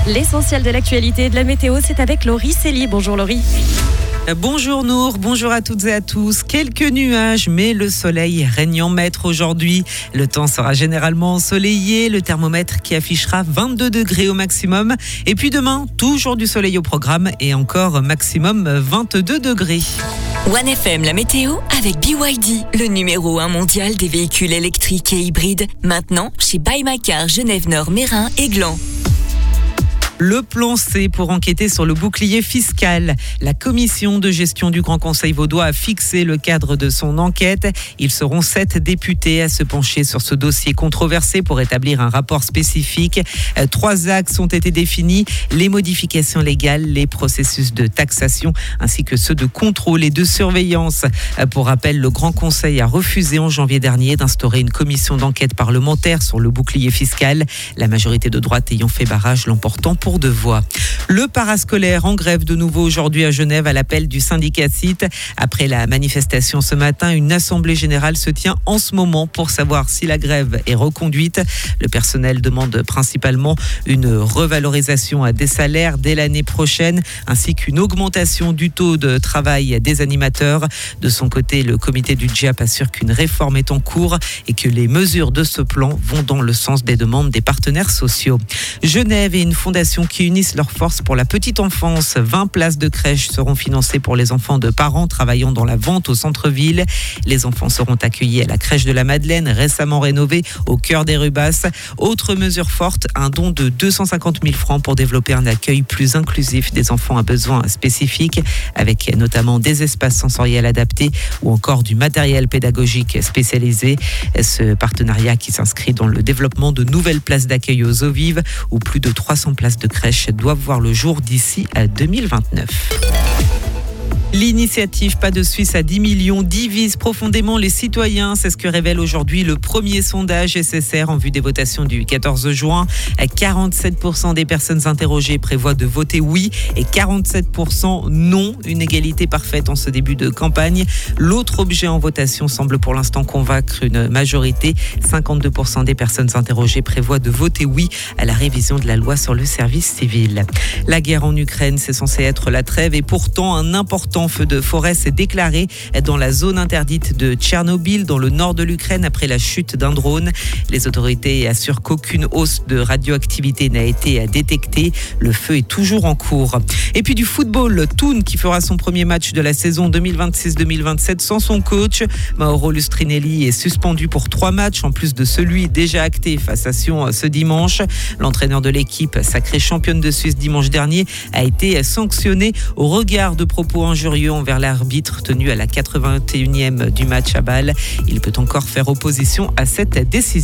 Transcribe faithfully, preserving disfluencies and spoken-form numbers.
L'essentiel de l'actualité et de la météo, c'est avec Laurie Célie. Bonjour Laurie. Bonjour Nour, bonjour à toutes et à tous. Quelques nuages, mais le soleil règne en maître aujourd'hui. Le temps sera généralement ensoleillé, le thermomètre qui affichera vingt-deux degrés au maximum. Et puis demain, toujours du soleil au programme et encore maximum vingt-deux degrés. One F M, la météo avec B Y D, le numéro un mondial des véhicules électriques et hybrides. Maintenant, chez Buy My Car, Genève-Nord, Mérin et Gland. Le plan C pour enquêter sur le bouclier fiscal. La commission de gestion du Grand Conseil vaudois a fixé le cadre de son enquête. Ils seront sept députés à se pencher sur ce dossier controversé pour établir un rapport spécifique. Trois axes ont été définis, les modifications légales, les processus de taxation ainsi que ceux de contrôle et de surveillance. Pour rappel, le Grand Conseil a refusé en janvier dernier d'instaurer une commission d'enquête parlementaire sur le bouclier fiscal. La majorité de droite ayant fait barrage, l'emportant pour deux voix. Le parascolaire en grève de nouveau aujourd'hui à Genève à l'appel du syndicat C I T. Après la manifestation ce matin, une assemblée générale se tient en ce moment pour savoir si la grève est reconduite. Le personnel demande principalement une revalorisation des salaires dès l'année prochaine ainsi qu'une augmentation du taux de travail des animateurs. De son côté, le comité du G I A P assure qu'une réforme est en cours et que les mesures de ce plan vont dans le sens des demandes des partenaires sociaux. Genève et une fondation qui unissent leurs forces pour la petite enfance. vingt places de crèche seront financées pour les enfants de parents travaillant dans la vente au centre-ville. Les enfants seront accueillis à la crèche de la Madeleine, récemment rénovée au cœur des Rubasses. Autre mesure forte, un don de deux cent cinquante mille francs pour développer un accueil plus inclusif des enfants à besoins spécifiques, avec notamment des espaces sensoriels adaptés ou encore du matériel pédagogique spécialisé. Ce partenariat qui s'inscrit dans le développement de nouvelles places d'accueil aux eaux vives où plus de trois cents places de crèche doivent voir le jour d'ici à deux mille vingt-neuf. L'initiative Pas de Suisse à dix millions divise profondément les citoyens. C'est ce que révèle aujourd'hui le premier sondage S S R en vue des votations du quatorze juin. quarante-sept pour cent des personnes interrogées prévoient de voter oui et quarante-sept pour cent non. Une égalité parfaite en ce début de campagne. L'autre objet en votation semble pour l'instant convaincre une majorité. cinquante-deux pour cent des personnes interrogées prévoient de voter oui à la révision de la loi sur le service civil. La guerre en Ukraine, c'est censé être la trêve et pourtant un important feu de forêt s'est déclaré dans la zone interdite de Tchernobyl, dans le nord de l'Ukraine, après la chute d'un drone. Les autorités assurent qu'aucune hausse de radioactivité n'a été détectée. Le feu est toujours en cours. Et puis du football, Thun qui fera son premier match de la saison deux mille vingt-six deux mille vingt-sept sans son coach. Mauro Lustrinelli est suspendu pour trois matchs, en plus de celui déjà acté face à Sion ce dimanche. L'entraîneur de l'équipe, sacrée championne de Suisse dimanche dernier, a été sanctionné au regard de propos injurieux envers l'arbitre tenu à la quatre-vingt-et-unième du match à Bâle. Il peut encore faire opposition à cette décision.